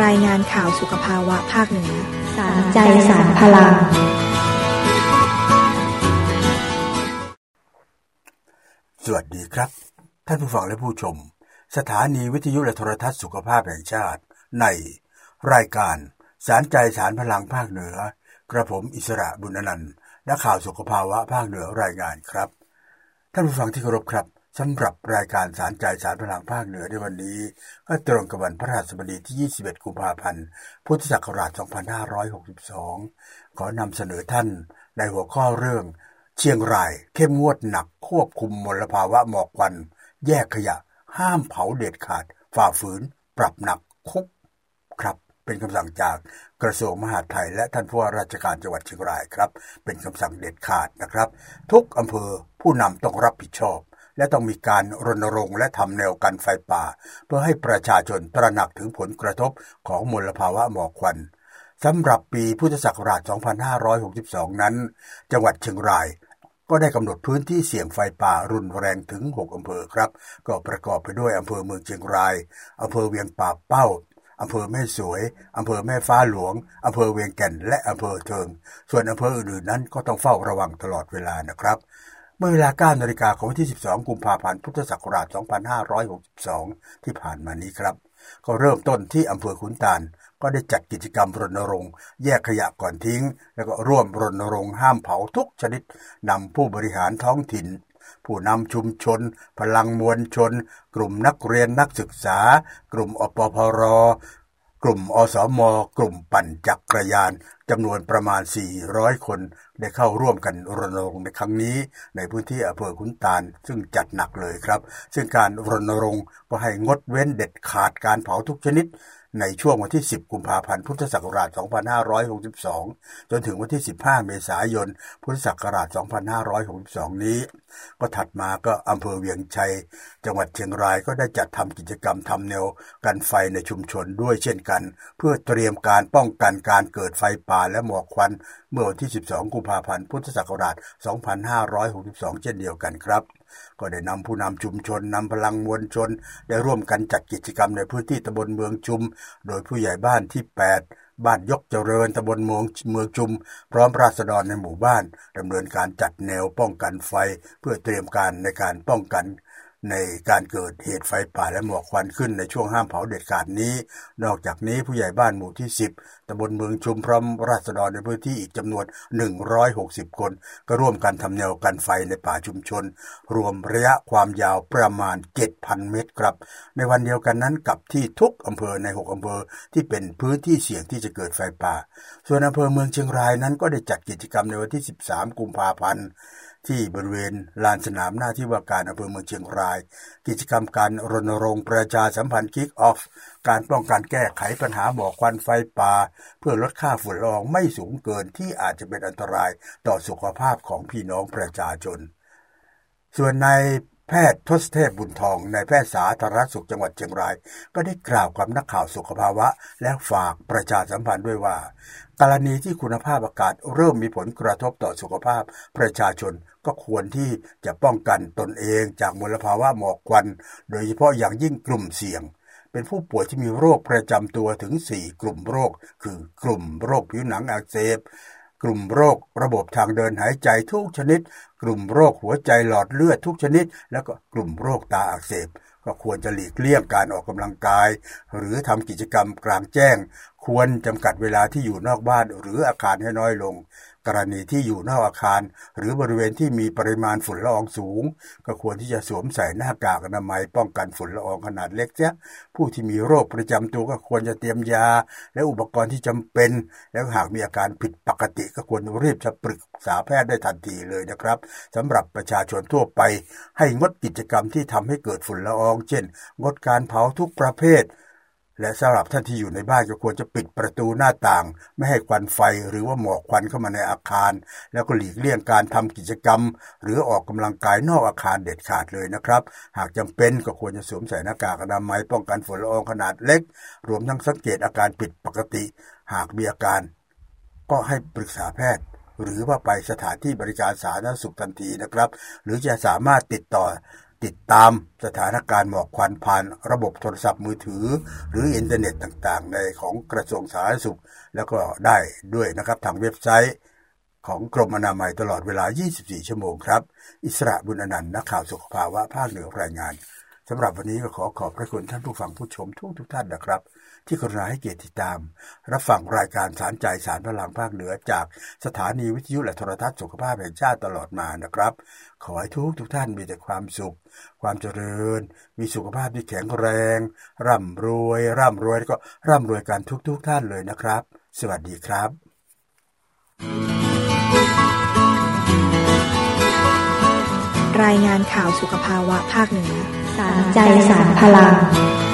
รายงานข่าวสุขภาวะภาคเหนือสารใจสารพลังสวัสดีครับท่านผู้ฟังและผู้ชมสถานีวิทยุและโทรทัศน์สุขภาพแห่งชาติในรายการสารใจสารพลังภาคเหนือกระผมอิสระบุญอนันต์นักข่าวสุขภาวะภาคเหนือรายงานครับท่านผู้ฟังที่เคารพครับสำหรับรายการสารใจสารพลังภาคเหนือในวันนี้ก็ตรงกับวันพฤหัสบดีที่21กุมภาพันธ์พุทธศักราช2562ขอนำเสนอท่านในหัวข้อเรื่องเชียงรายเข้มงวดหนักควบคุมมลภาวะหมอกควันแยกขยะห้ามเผาเด็ดขาดฝ่าฝืนปรับหนักคุกครับเป็นคำสั่งจากกระทรวงมหาดไทยและท่านผู้ว่าราชการจังหวัดเชียงรายครับเป็นคำสั่งเด็ดขาดนะครับทุกอำเภอผู้นำต้องรับผิดชอบและต้องมีการรณรงค์และทำแนวกันไฟป่าเพื่อให้ประชาชนตระหนักถึงผลกระทบของมลภาวะหมอกควันสำหรับปีพุทธศักราช2562นั้นจังหวัดเชียงรายก็ได้กำหนดพื้นที่เสี่ยงไฟป่ารุนแรงถึง6อำเภอครับก็ประกอบไปด้วยอำเภอเมืองเชียงรายอำเภอเวียงป่าเป้าอำเภอแม่สวยอำเภอแม่ฟ้าหลวงอำเภอเวียงแก่นและอำเภอเทิงส่วนอำเภออื่นๆนั้นก็ต้องเฝ้าระวังตลอดเวลานะครับเมื่อเวลา 9 นาฬิกาของวันที่12กุมภาพันธ์พุทธศักราช2562ที่ผ่านมานี้ครับก็เริ่มต้นที่อำเภอขุนตาลก็ได้จัดกิจกรรมรณรงค์แยกขยะก่อนทิ้งแล้วก็ร่วมรณรงค์ห้ามเผาทุกชนิดนำผู้บริหารท้องถิ่นผู้นำชุมชนพลังมวลชนกลุ่มนักเรียนนักศึกษากลุ่มอปพรกลุ่มอสมกลุ่มปั่นจักรยานจำนวนประมาณ400คนได้เข้าร่วมกันรณรงค์ในครั้งนี้ในพื้นที่อำเภอขุนตาลซึ่งจัดหนักเลยครับซึ่งการรณรงค์ก็ให้งดเว้นเด็ดขาดการเผาทุกชนิดในช่วงวันที่10กุมภาพันธ์พุทธศักราช2562จนถึงวันที่15เมษายนพุทธศักราช2562นี้ก็ถัดมาก็อำเภอเวียงชัยจังหวัดเชียงรายก็ได้จัดทำกิจกรรมทำแนวกันไฟในชุมชนด้วยเช่นกันเพื่อเตรียมการป้องกันการเกิดไฟป่าและหมอกควันเมื่อวันที่12กุมภาพันธ์พุทธศักราช2562เช่นเดียวกันครับก็ได้นำผู้นำชุมชนนำพลังมวลชนได้ร่วมกันจัดกิจกรรมในพื้นที่ตำบลเมืองชุมโดยผู้ใหญ่บ้านที่8บ้านยกเจริญตำบลเมืองชุมพร้อมราษฎรในหมู่บ้านดำเนินการจัดแนวป้องกันไฟเพื่อเตรียมการในการป้องกันในการเกิดเหตุไฟป่าและหมอกควันขึ้นในช่วงห้ามเผาเด็ดขาดนี้นอกจากนี้ผู้ใหญ่บ้านหมู่ที่10ตำบลเมืองชุมพร้อมราษฎรในพื้นที่อีกจำนวน160คนก็ร่วมกันทำแนวกันไฟในป่าชุมชนรวมระยะความยาวประมาณ 7,000 เมตรครับในวันเดียวกันนั้นกับที่ทุกอำเภอใน6อำเภอที่เป็นพื้นที่เสี่ยงที่จะเกิดไฟป่าส่วนอำเภอเมืองเชียงรายนั้นก็ได้จัดกิจกรรมในวันที่13กุมภาพันธ์ที่บริเวณลานสนามหน้าที่ว่าการอำเภอเมืองเชียงรายกิจกรรมการรณรงค์ประชาสัมพันธ์คิกออฟการป้องกันแก้ไขปัญหาหมอกควันไฟป่าเพื่อลดค่าฝุ่นละอองไม่สูงเกินที่อาจจะเป็นอันตรายต่อสุขภาพของพี่น้องประชาชนส่วนในแพทย์ทศเทพบุญทองนายแพทย์สาธารณสุขจังหวัดเชียงรายก็ได้กล่าวกับนักข่าวสุขภาวะและฝากประชาสัมพันธ์ด้วยว่ากรณีที่คุณภาพอากาศเริ่มมีผลกระทบต่อสุขภาพประชาชนก็ควรที่จะป้องกันตนเองจากมลภาวะหมอกควันโดยเฉพาะอย่างยิ่งกลุ่มเสี่ยงเป็นผู้ป่วยที่มีโรคประจำตัวถึง4กลุ่มโรคคือกลุ่มโรคผิวหนังอักเสบกลุ่มโรคระบบทางเดินหายใจทุกชนิดกลุ่มโรคหัวใจหลอดเลือดทุกชนิดแล้วก็กลุ่มโรคตาอักเสบก็ควรจะหลีกเลี่ยงการออกกำลังกายหรือทำกิจกรรมกลางแจ้งควรจำกัดเวลาที่อยู่นอกบ้านหรืออาคารให้น้อยลงกรณีที่อยู่นอกอาคารหรือบริเวณที่มีปริมาณฝุ่นละอองสูงก็ควรที่จะสวมใส่หน้ากากอนามัยป้องกันฝุ่นละอองขนาดเล็กเสียผู้ที่มีโรคประจำตัวก็ควรจะเตรียมยาและอุปกรณ์ที่จำเป็นแล้วหากมีอาการผิดปกติก็ควรรีบจะปรึกษาแพทย์ได้ทันทีเลยนะครับสำหรับประชาชนทั่วไปให้งดกิจกรรมที่ทำให้เกิดฝุ่นละอองเช่นงดการเผาทุกประเภทและสำหรับท่านที่อยู่ในบ้านก็ควรจะปิดประตูหน้าต่างไม่ให้ควันไฟหรือว่าหมอกควันเข้ามาในอาคารแล้วก็หลีกเลี่ยงการทำกิจกรรมหรือออกกำลังกายนอกอาคารเด็ดขาดเลยนะครับหากจำเป็นก็ควรจะสวมใส่หน้ากากอนามัยป้องกันฝุ่นละอองขนาดเล็กรวมทั้งสังเกตอาการผิดปกติหากมีอาการก็ให้ปรึกษาแพทย์หรือว่าไปสถานที่บริการสาธารณสุขทันทีนะครับหรือจะสามารถติดต่อติดตามสถานการณ์หมอกควันผ่านระบบโทรศัพท์มือถือหรืออินเทอร์เน็ตต่างๆในของกระทรวงสาธารณสุขแล้วก็ได้ด้วยนะครับทางเว็บไซต์ของกรมอนามัยตลอดเวลา24ชั่วโมงครับอิสระบุญอนันต์นักข่าวสุขภาวะภาคเหนือรายงานสำหรับวันนี้ก็ขอบพระคุณท่านผู้ฟังผู้ชมทุกท่านนะครับที่กรุณาให้เกียรติติดตามรับฟังรายการสารใจสารพลังภาคเหนือจากสถานีวิทยุและโทรทัศน์สุขภาพแห่งชาติตลอดมานะครับขอให้ทุกท่านมีแต่ความสุขความเจริญมีสุขภาพที่แข็งแรงร่ำรวยแล้วก็ร่ำรวยกันทุกท่านเลยนะครับสวัสดีครับรายงานข่าวสุขภาวะภาคเหนือสารใจสารพลัง